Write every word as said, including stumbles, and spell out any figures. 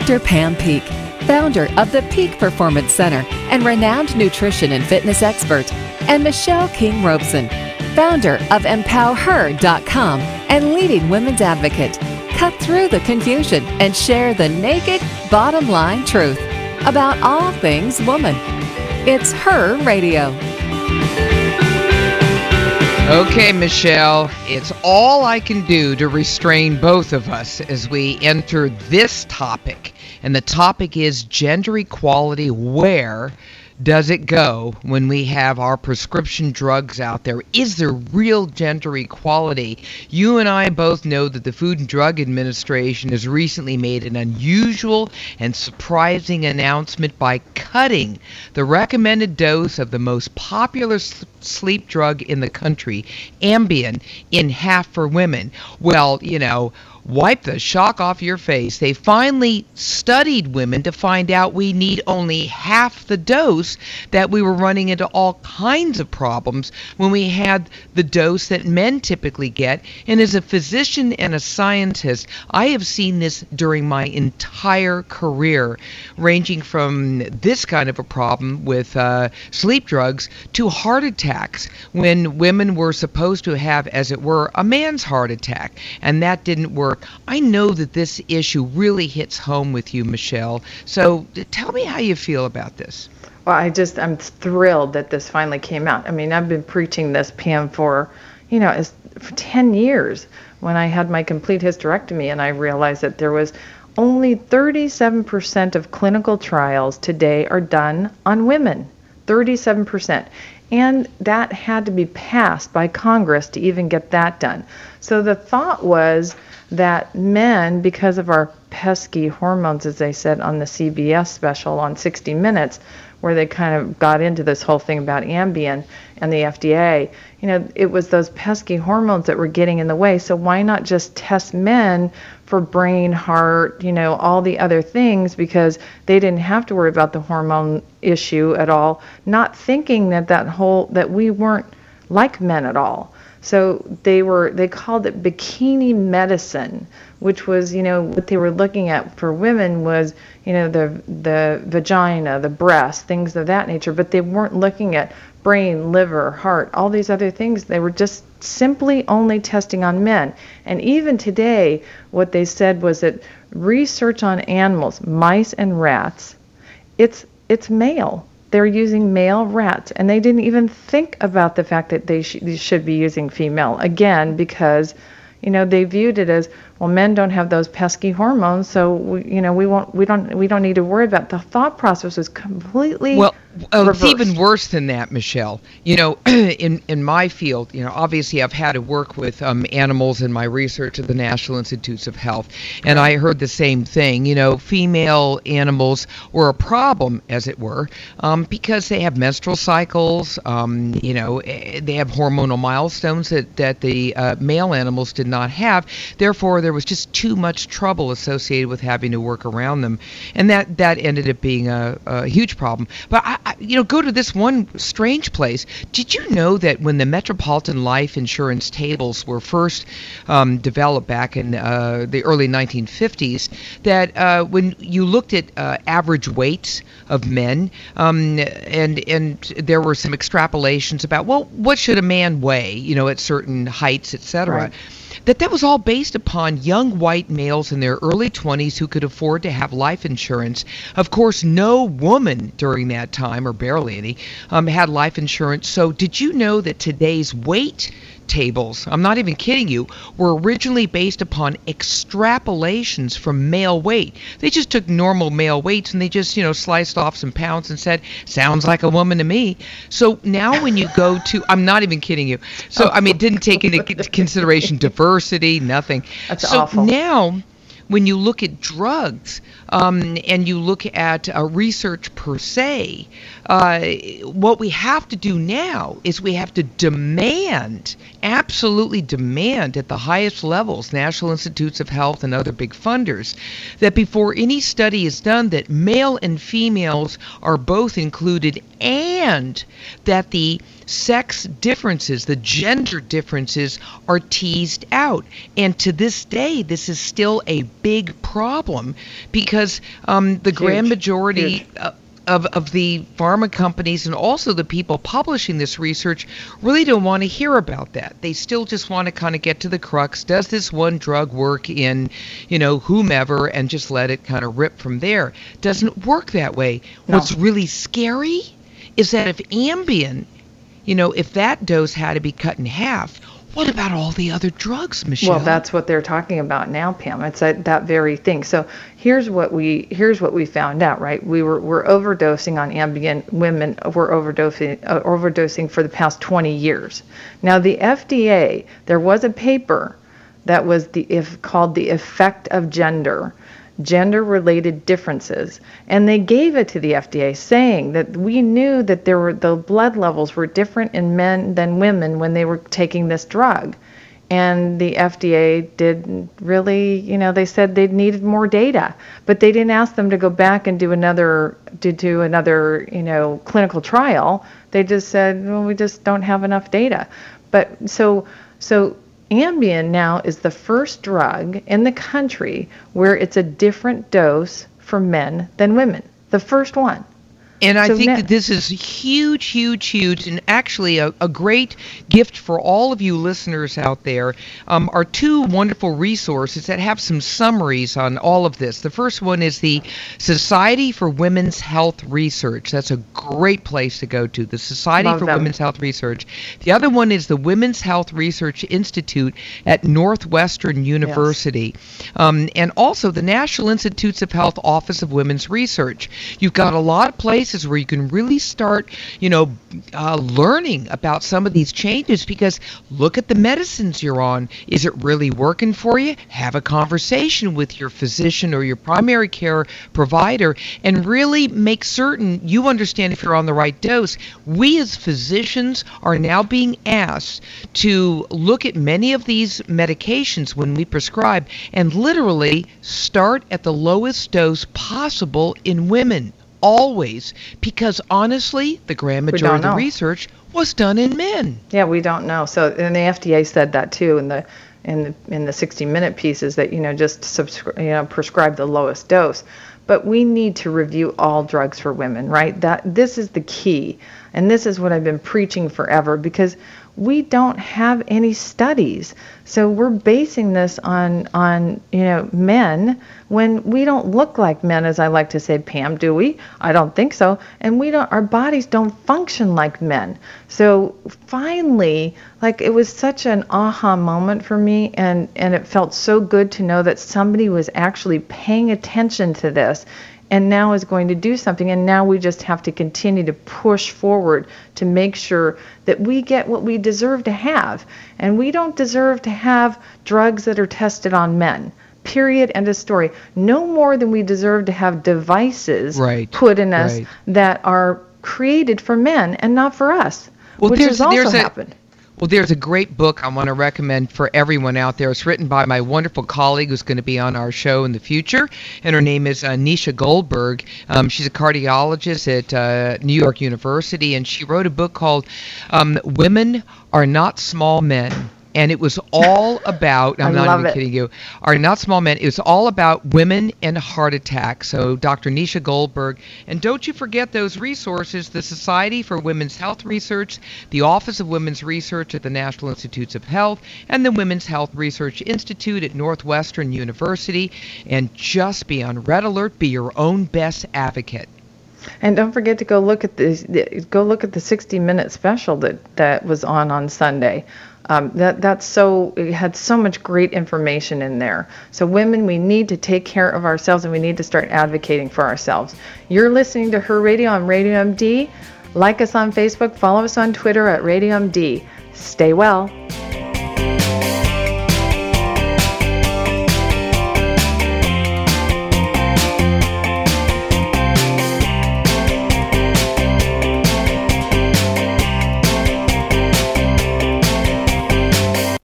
Doctor Pam Peak, founder of the Peak Performance Center and renowned nutrition and fitness expert, and Michelle King Robeson, founder of empower her dot com and leading women's advocate. Cut through the confusion and share the naked, bottom line truth about all things woman. It's Her Radio. Okay, Michelle, it's all I can do to restrain both of us as we enter this topic. And the topic is gender equality. Where does it go when we have our prescription drugs out there? Is there real gender equality? You and I both know that the Food and Drug Administration has recently made an unusual and surprising announcement by cutting the recommended dose of the most popular sleep drug in the country, Ambien, in half for women. Well, you know, wipe the shock off your face. They finally studied women to find out we need only half the dose, that we were running into all kinds of problems when we had the dose that men typically get. And as a physician and a scientist, I have seen this during my entire career, ranging from this kind of a problem with uh, sleep drugs to heart attacks, when women were supposed to have, as it were, a man's heart attack, and that didn't work. I know that this issue really hits home with you, Michelle. So tell me how you feel about this. Well, I just, I'm thrilled that this finally came out. I mean, I've been preaching this, Pam, for, you know, as, for ten years when I had my complete hysterectomy, and I realized that there was only thirty-seven percent of clinical trials today are done on women. thirty-seven percent. And that had to be passed by Congress to even get that done. So the thought was that men, because of our pesky hormones, as they said on the C B S special on sixty minutes, where they kind of got into this whole thing about Ambien and the F D A, you know, it was those pesky hormones that were getting in the way. So why not just test men for brain, heart, you know, all the other things, because they didn't have to worry about the hormone issue at all, not thinking that that whole, that we weren't like men at all. So they were, they called it bikini medicine, which was, you know, what they were looking at for women was, you know, the the vagina, the breast, things of that nature, but they weren't looking at brain, liver, heart, all these other things. They were just simply only testing on men. And even today, what they said was that research on animals, mice and rats, it's it's male. They're using male rats, and they didn't even think about the fact that they, sh- they should be using female, again, because, you know, they viewed it as, well, men don't have those pesky hormones, so we, you know, we won't, we don't, we don't need to worry about it. The thought process was completely well. Uh, it's reversed. even worse than that, Michelle. You know, in in my field, you know, obviously I've had to work with um, animals in my research at the National Institutes of Health, and I heard the same thing. You know, female animals were a problem, as it were, um, because they have menstrual cycles. Um, you know, they have hormonal milestones that that the uh, male animals did not have. Therefore, there was just too much trouble associated with having to work around them, and that that ended up being a, a huge problem. But I, I, you know, go to this one strange place. Did you know that when the Metropolitan Life Insurance tables were first um, developed back in uh, the early nineteen fifties, that uh, when you looked at uh, average weights of men, um, and and there were some extrapolations about, well, what should a man weigh, you know, at certain heights, et cetera, right, that that was all based upon young white males in their early twenties who could afford to have life insurance. Of course, no woman during that time, or barely any, um, had life insurance. So did you know that today's weight tables, I'm not even kidding you, were originally based upon extrapolations from male weight? They just took normal male weights and they just, you know, sliced off some pounds and said, sounds like a woman to me. So now when you go to, I'm not even kidding you. So, I mean, it didn't take into consideration diversity, nothing. That's so awful. Now, when you look at drugs um, and you look at uh, research per se, uh, what we have to do now is we have to demand, absolutely demand at the highest levels, National Institutes of Health and other big funders, that before any study is done, that male and females are both included, and that the sex differences, the gender differences, are teased out. And to this day, this is still a big problem because um, the Huge. grand majority Huge. Uh, Of, of the pharma companies and also the people publishing this research really don't want to hear about that. They still just want to kind of get to the crux. Does this one drug work in, you know, whomever, and just let it kind of rip from there? Doesn't work that way. No. What's really scary is that if Ambien, you know, if that dose had to be cut in half, what about all the other drugs, Michelle? Well, that's what they're talking about now, Pam. It's that, that very thing. So here's what we here's what we found out, right? We were we're overdosing on Ambien. Women were overdosing uh, overdosing for the past twenty years. Now the F D A, there was a paper that was the if called the effect of gender. Gender-related differences, and they gave it to the F D A, saying that we knew that there were the blood levels were different in men than women when they were taking this drug, and the F D A did really, you know, they said they needed more data, but they didn't ask them to go back and do another to do another, you know, clinical trial. They just said, well, we just don't have enough data, but so so. Ambien now is the first drug in the country where it's a different dose for men than women. The first one. And I So think now- that this is huge, huge, huge, and actually a, a great gift for all of you listeners out there um, are two wonderful resources that have some summaries on all of this. The first one is the Society for Women's Health Research. That's a great place to go to, the Society Love for them. Women's Health Research. The other one is the Women's Health Research Institute at Northwestern University. Um, and also the National Institutes of Health Office of Women's Research. You've got a lot of places where you can really start, you know, uh, learning about some of these changes, because look at the medicines you're on. Is it really working for you? Have a conversation with your physician or your primary care provider and really make certain you understand if you're on the right dose. We as physicians are now being asked to look at many of these medications when we prescribe and literally start at the lowest dose possible in women. Always, because honestly, the grand We majority don't of the know. research was done in men. Yeah, we don't know. So, and the F D A said that too in the in the in the sixty minute pieces, that, you know, just subscri- you know prescribe the lowest dose. But we need to review all drugs for women, right? That this is the key, and this is what I've been preaching forever, because we don't have any studies. So we're basing this on on you know men when we don't look like men, as I like to say, Pam, do we? I don't think so. And we don't, our bodies don't function like men. So finally, like, it was such an aha moment for me, and and it felt so good to know that somebody was actually paying attention to this and now is going to do something. And now we just have to continue to push forward to make sure that we get what we deserve to have. And we don't deserve to have drugs that are tested on men. Period. End of story. No more than we deserve to have devices Right, put in us right. that are created for men and not for us, Well, which there's- has also there's a- happened. Well, there's a great book I want to recommend for everyone out there. It's written by my wonderful colleague who's going to be on our show in the future, and her name is uh, Nisha Goldberg. Um, she's a cardiologist at uh, New York University, and she wrote a book called um, Women Are Not Small Men. And it was all about, I'm I not love even it. kidding you, are not small men. It was all about women and heart attacks. So Doctor Nisha Goldberg. And don't you forget those resources, the Society for Women's Health Research, the Office of Women's Research at the National Institutes of Health, and the Women's Health Research Institute at Northwestern University. And just be on red alert, be your own best advocate. And don't forget to go look at the, the go look at the sixty minute special that, that was on on Sunday. Um, that that's so it had so much great information in there. So women, we need to take care of ourselves, and we need to start advocating for ourselves. You're listening to Her Radio on Radio M D. Like us on Facebook, follow us on Twitter at Radio M D. Stay well.